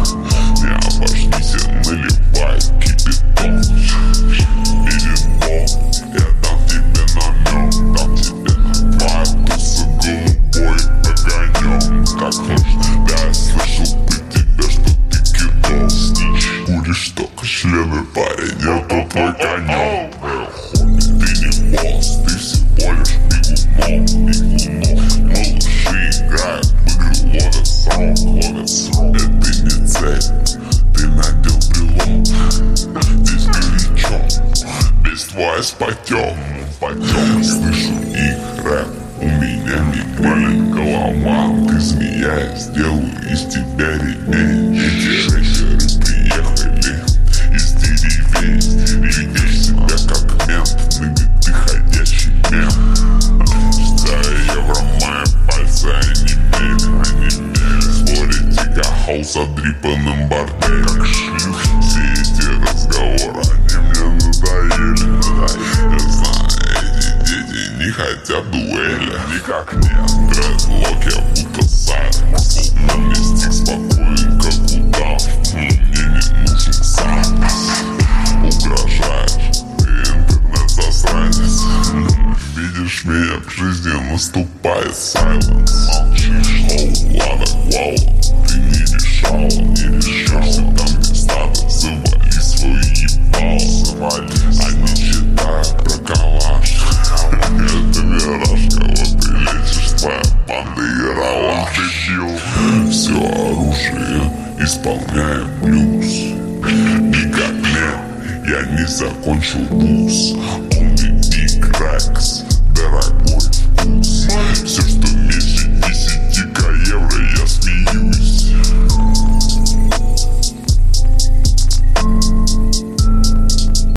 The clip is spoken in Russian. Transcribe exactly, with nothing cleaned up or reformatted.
Не обождите, наливай кипяток. Передок, я дам тебе намек, дам тебе на вкуса голубой огонек. Как хочешь, да, я слышал по тебе, что ты кидок. Куришь только члены, парень, это твой конек. Ты не босс, ты всего лишь бегунок, бегунок. Малыши играют в игры, ловят срок, ловят срок. Это не цель, ты надел брелок. Здесь горячо, весь твой спотем, потем. Слышу их рэп, у меня мигрень, голова. Ты змея, я сделаю из тебя ремень. Эти шейкеры приехали из деревень. Ведешь себя как мент, ныгга, ты ходячий мем. Считаю евро, мои пальцы онемели, онемели. Спорите, как хаус задрипанным борделем. Как шлюхи, все эти разговоры, они мне надоели, надоели. Я знаю, эти дети не хотят дуэли. Никак нет. Dreadlock, я будто сайт. На месте спокоен, как удав. Мне не нужен сам. Угрожаешь, ты интернет-засранец. Видишь меня, к жизни наступает сайленс. Молчишь, оу, ладно, вау. Ты не решала, не решишься там, где стадо. Завали свои ебало, завали. А не читая про калаш. Это мираж, кого ты лечишь, твоя банда яралаш. Все оружие исполняем блюз. Никак нет, я не закончил вуз. Only big racks, дорогой вкус. Все, что